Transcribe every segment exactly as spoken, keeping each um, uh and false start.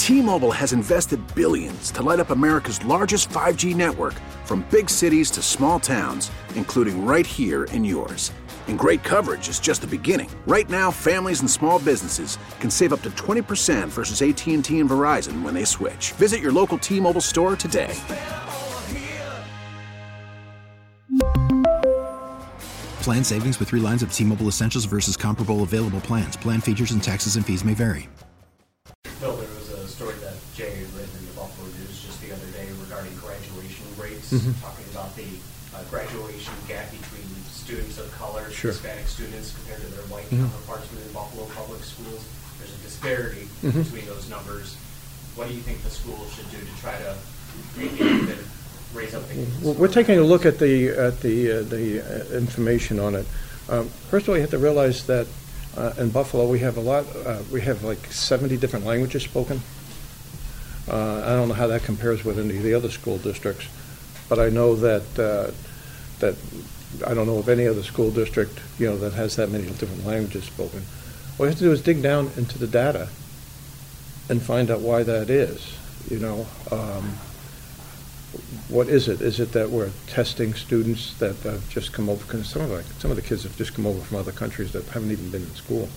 T-Mobile has invested billions to light up America's largest five G network, from big cities to small towns, including right here in yours. And great coverage is just the beginning. Right now, families and small businesses can save up to twenty percent versus A T and T and Verizon when they switch. Visit your local T-Mobile store today. Plan savings with three lines of T-Mobile Essentials versus comparable available plans. Plan features and taxes and fees may vary. Bill, there was a story that Jay had written in the Buffalo News just the other day regarding graduation rates, mm-hmm. talking about the uh, graduation gap between students of color, sure. Hispanic students compared to their white mm-hmm. counterparts within Buffalo public schools. There's a disparity mm-hmm. between those numbers. What do you think the schools should do to try to maybe even raise up the well, we're taking a look at the at the uh, the uh, information on it. Um, first of all, you have to realize that uh, in Buffalo we have a lot. Uh, we have like seventy different languages spoken. Uh, I don't know how that compares with any of the other school districts, but I know that uh, that I don't know of any other school district, you know, that has that many different languages spoken. What you have to do is dig down into the data and find out why that is. You know, um, what is it? Is it that we're testing students that have just come over? Because some of the, some of the kids have just come over from other countries that haven't even been in school.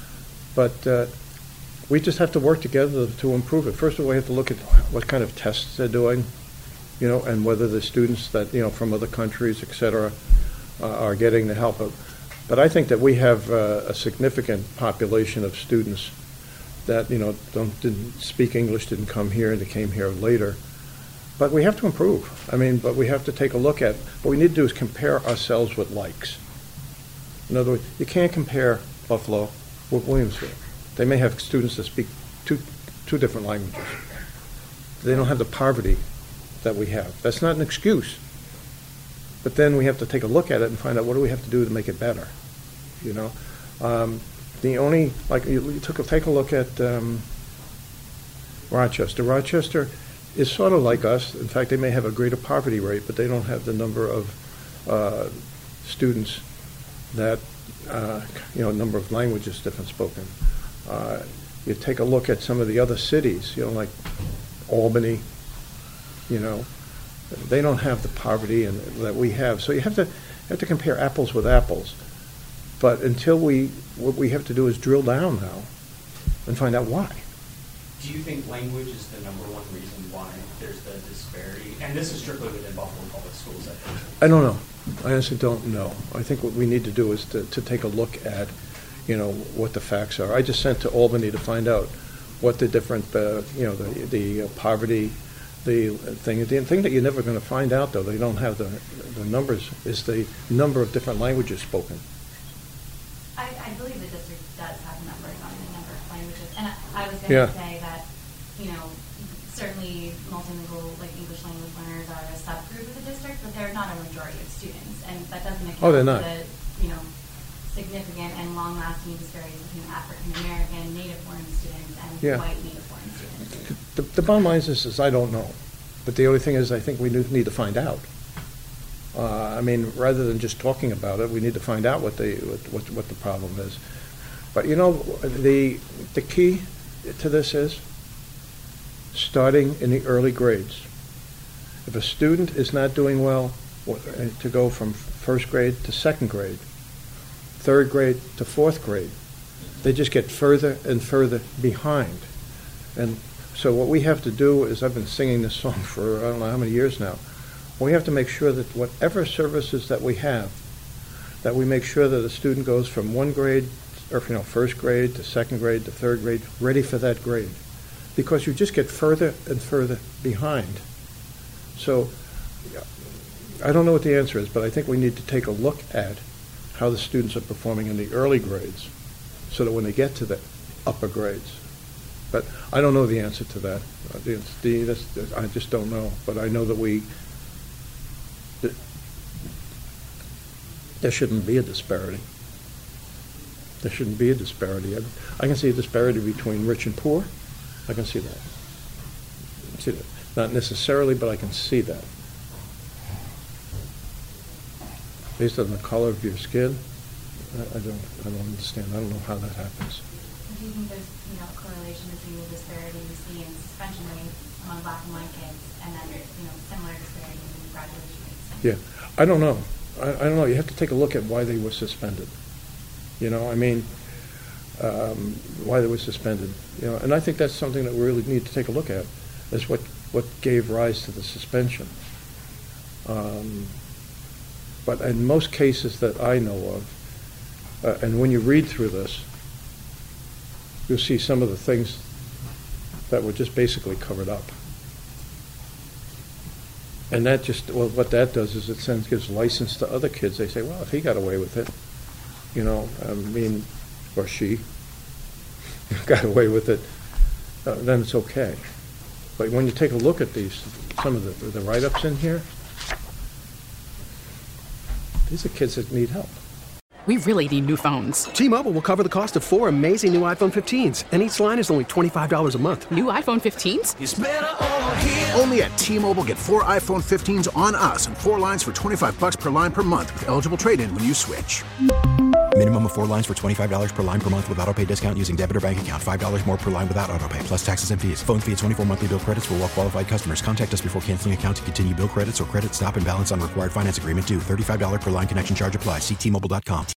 But uh, we just have to work together to improve it. First of all, we have to look at what kind of tests they're doing, you know, and whether the students that, you know, from other countries, et cetera, uh, are getting the help. But I think that we have uh, a significant population of students that, you know, don't, didn't speak English, didn't come here, and they came here later. But we have to improve. I mean, but we have to take a look at, what we need to do is compare ourselves with likes. In other words, you can't compare Buffalo with Williamsville. They may have students that speak two, two different languages. They don't have the poverty that we have. That's not an excuse. But then we have to take a look at it and find out what do we have to do to make it better, you know? Um, the only, like, you, you took a, take a look at um, Rochester. Rochester is sort of like us. In fact, they may have a greater poverty rate, but they don't have the number of uh, students that, uh, you know, number of languages different spoken. Uh, you take a look at some of the other cities, you know, like Albany, you know, they don't have the poverty and, that we have. So you have to have to compare apples with apples. But until we, what we have to do is drill down now and find out why. Do you think language is the number one reason why there's the disparity? And this is strictly within Buffalo Public Schools, I think. I don't know. I honestly don't know. I think what we need to do is to, to take a look at, you know, what the facts are. I just sent to Albany to find out what the different, uh, you know, the, the uh, poverty, the thing. The thing that you're never going to find out, though, they don't have the, the numbers, is the number of different languages spoken. I, I believe the district does have numbers on the number of languages. And I, I was going to Yeah. say that, you know, certainly multilingual, like English language learners are a subgroup of the district, but they're not a majority of students. And that doesn't account Oh, they're not. for the, you know, significant and long-lasting disparities between African American, Native born students, and Yeah. white Native born students. The, the bottom line is, is I don't know. But the only thing is I think we need to find out. Uh, I mean, rather than just talking about it, we need to find out what the what, what the problem is. But you know, the the key to this is starting in the early grades. If a student is not doing well, to go from first grade to second grade, third grade to fourth grade, they just get further and further behind. And so what we have to do is, I've been singing this song for I don't know how many years now. We have to make sure that whatever services that we have, that we make sure that a student goes from one grade, or you know, first grade to second grade to third grade, ready for that grade. Because you just get further and further behind. So I don't know what the answer is, but I think we need to take a look at how the students are performing in the early grades so that when they get to the upper grades. But I don't know the answer to that. The, the, that's, I just don't know. But I know that we, that there shouldn't be a disparity. There shouldn't be a disparity. I, I can see a disparity between rich and poor. I can see that. I can see that. Not necessarily, but I can see that. Based on the color of your skin, I, I don't. I don't understand. I don't know how that happens. Do you think there's, you you know, a correlation between the disparity we see in suspension rates among black and white kids, and then, you know, similar disparity in graduation rates. Yeah, I don't know. I, I don't know. You have to take a look at why they were suspended. You know, I mean, um, why they were suspended. You know, and I think that's something that we really need to take a look at, is what, what gave rise to the suspension. Um, but in most cases that I know of, uh, and when you read through this, you'll see some of the things that were just basically covered up. And that just, well, what that does is it sends, gives license to other kids. They say, well, if he got away with it, you know, I mean, or she got away with it, uh, then it's okay. But when you take a look at these, some of the, the write-ups in here, these are kids that need help. We really need new phones. T-Mobile will cover the cost of four amazing new iPhone fifteens, and each line is only twenty-five dollars a month. New iPhone fifteens? It's better over here. Only at T-Mobile, get four iPhone fifteens on us and four lines for twenty-five bucks per line per month with eligible trade-in when you switch. Minimum of four lines for twenty-five dollars per line per month with autopay discount using debit or bank account. five dollars more per line without autopay, plus taxes and fees. Phone fee at twenty-four monthly bill credits for well-qualified customers. Contact us before canceling account to continue bill credits or credit stop and balance on required finance agreement due. thirty-five dollars per line connection charge applies. See T Mobile dot com.